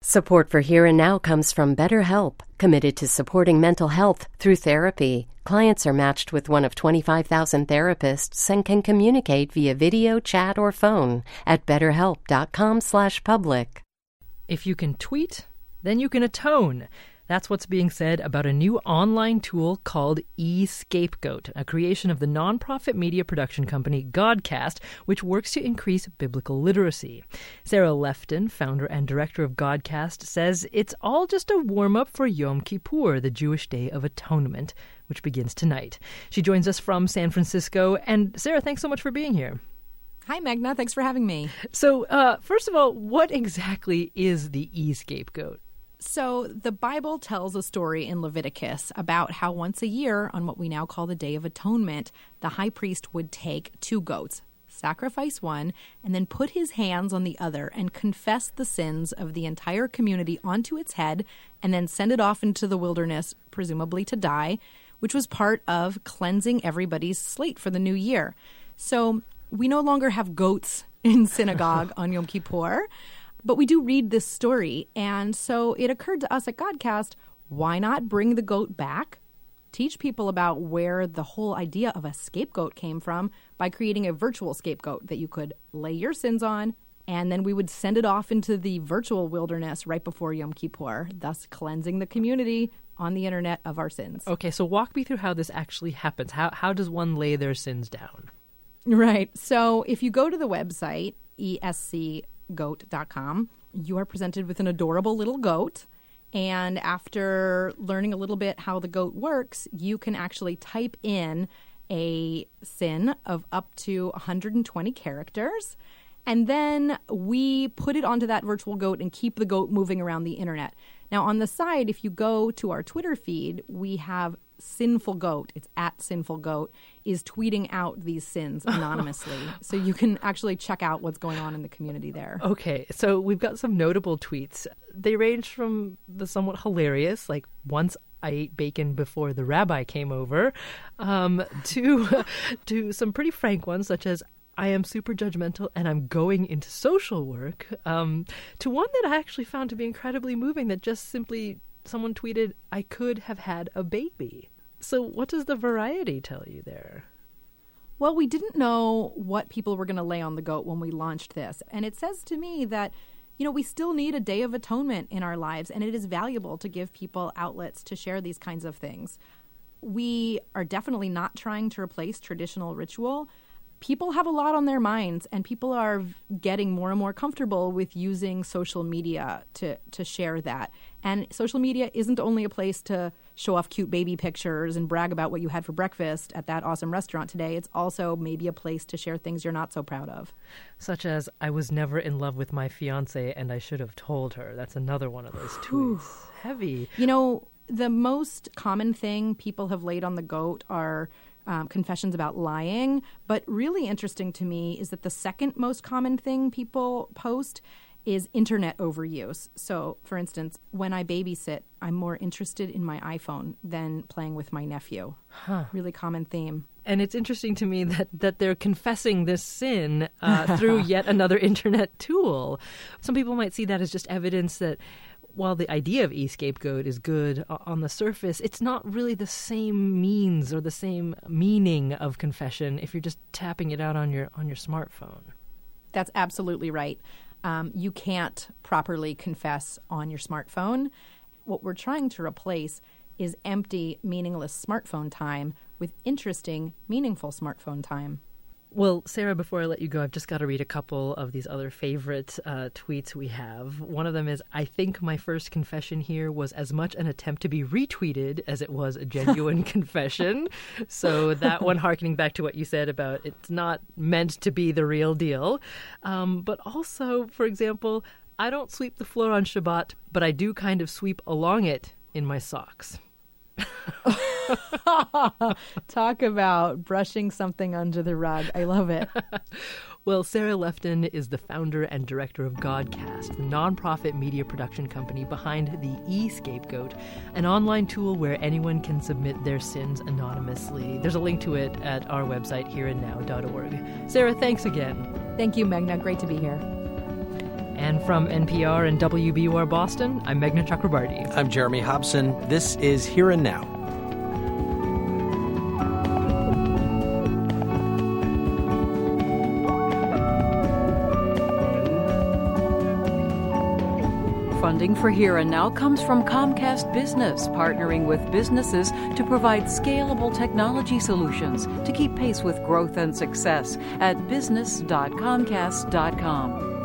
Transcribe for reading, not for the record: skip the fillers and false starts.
Support for Here and Now comes from BetterHelp, committed to supporting mental health through therapy. Clients are matched with one of 25,000 therapists and can communicate via video, chat, or phone at betterhelp.com/public. If you can tweet, then you can atone. That's what's being said about a new online tool called eScapegoat, a creation of the nonprofit media production company Godcast, which works to increase biblical literacy. Sarah Lefton, founder and director of Godcast, says it's all just a warm-up for Yom Kippur, the Jewish Day of Atonement, which begins tonight. She joins us from San Francisco. And Sarah, thanks so much for being here. Hi, Magna. Thanks for having me. So, first of all, what exactly is the eScapegoat? So the Bible tells a story in Leviticus about how once a year, on what we now call the Day of Atonement, the high priest would take 2 goats, sacrifice one, and then put his hands on the other and confess the sins of the entire community onto its head and then send it off into the wilderness, presumably to die, which was part of cleansing everybody's slate for the new year. So we no longer have goats in synagogue on Yom Kippur, but we do read this story, and so it occurred to us at Godcast, why not bring the goat back, teach people about where the whole idea of a scapegoat came from by creating a virtual scapegoat that you could lay your sins on, and then we would send it off into the virtual wilderness right before Yom Kippur, thus cleansing the community on the internet of our sins. Okay, so walk me through how this actually happens. How does one lay their sins down? Right. So if you go to the website, escgoat.com, you are presented with an adorable little goat. And after learning a little bit how the goat works, you can actually type in a sin of up to 120 characters. And then we put it onto that virtual goat and keep the goat moving around the internet. Now, on the side, if you go to our Twitter feed, we have Sinful Goat, it's at Sinful Goat, is tweeting out these sins anonymously. So you can actually check out what's going on in the community there. Okay, so we've got some notable tweets. They range from the somewhat hilarious, like once I ate bacon before the rabbi came over, to some pretty frank ones, such as I am super judgmental and I'm going into social work, to one that I actually found to be incredibly moving that just simply someone tweeted, I could have had a baby. So what does the variety tell you there? Well, we didn't know what people were going to lay on the goat when we launched this. And it says to me that, we still need a Day of Atonement in our lives, and it is valuable to give people outlets to share these kinds of things. We are definitely not trying to replace traditional ritual. People have a lot on their minds, and people are getting more and more comfortable with using social media to share that. And social media isn't only a place to show off cute baby pictures and brag about what you had for breakfast at that awesome restaurant today. It's also maybe a place to share things you're not so proud of. Such as, I was never in love with my fiance and I should have told her. That's another one of those tweets. Heavy. The most common thing people have laid on the goat are confessions about lying. But really interesting to me is that the second most common thing people post is internet overuse. So, for instance, when I babysit, I'm more interested in my iPhone than playing with my nephew. Really common theme. And it's interesting to me that they're confessing this sin through yet another internet tool. Some people might see that as just evidence that while the idea of eScapegoat is good on the surface, it's not really the same means or the same meaning of confession if you're just tapping it out on your smartphone. That's absolutely right. You can't properly confess on your smartphone. What we're trying to replace is empty, meaningless smartphone time with interesting, meaningful smartphone time. Well, Sarah, before I let you go, I've just got to read a couple of these other favorite tweets we have. One of them is, I think my first confession here was as much an attempt to be retweeted as it was a genuine confession. So that one harkening back to what you said about it's not meant to be the real deal. But also, for example, I don't sweep the floor on Shabbat, but I do kind of sweep along it in my socks. Talk about brushing something under the rug. I love it. Well, Sarah Lefton is the founder and director of Godcast, the nonprofit media production company behind the eScapegoat, an online tool where anyone can submit their sins anonymously. There's a link to it at our website, hereandnow.org. Sarah, thanks again. Thank you, Meghna. Great to be here. And from NPR and WBUR Boston, I'm Meghna Chakrabarti. I'm Jeremy Hobson. This is Here and Now. Funding for Here and Now comes from Comcast Business, partnering with businesses to provide scalable technology solutions to keep pace with growth and success at business.comcast.com.